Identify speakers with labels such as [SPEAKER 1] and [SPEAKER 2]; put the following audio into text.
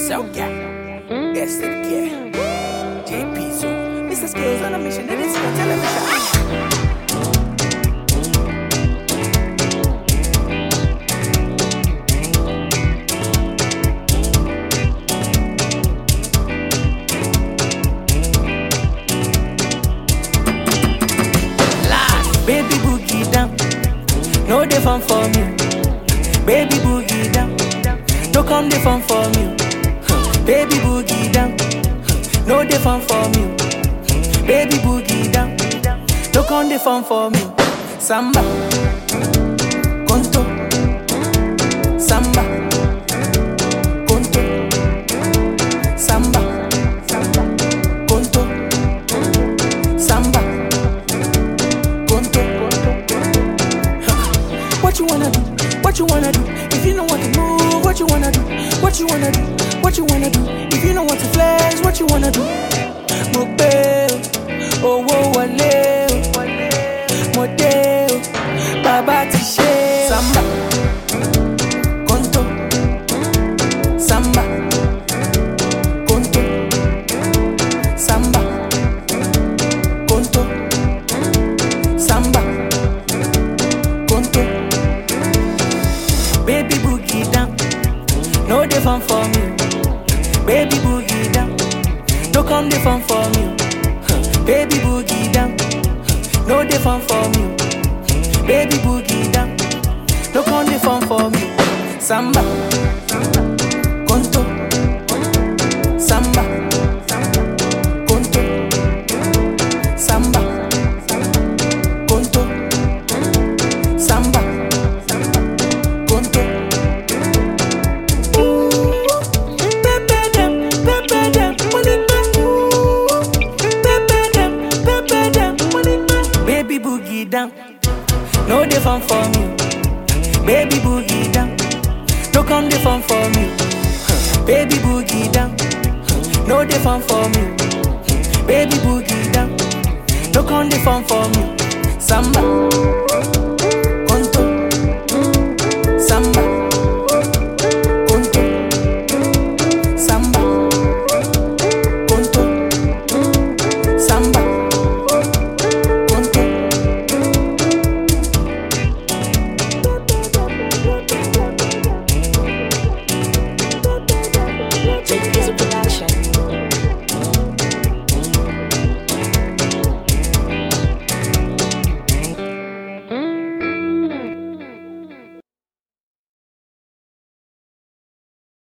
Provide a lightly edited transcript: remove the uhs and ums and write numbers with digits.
[SPEAKER 1] Soca. Yes, it can. JP so Mr. Skills on a mission, and it's your television. Baby boogie down, no dey fun for me. Baby boogie down, no come dey fun for me. Baby boogie down, no dey fun for me. Baby boogie down, no come dey fun for me. Samba, conto, samba, conto, samba, conto, samba. What you wanna do? What you wanna do? If you don't want to move, what you wanna do? What you wanna do? What you wanna do? If you don't want to flex, what you wanna do? Mope, oh oh wale, model, baba tishe, samba, conto, samba, conto, samba, conto, samba, conto. Baby boogie down, no dey fun for me. Baby boogie down, no come dey fun for me. Baby boogie down, no dey fun for me. Baby boogie down, no come dey fun for me. Samba, conto, samba, conto, samba, conto, samba. Baby boogie down, no dey fun for me. Baby boogie down, no come dey fun for me. Baby boogie down, no dey fun for me. Baby boogie down, no come dey fun for me. Samba.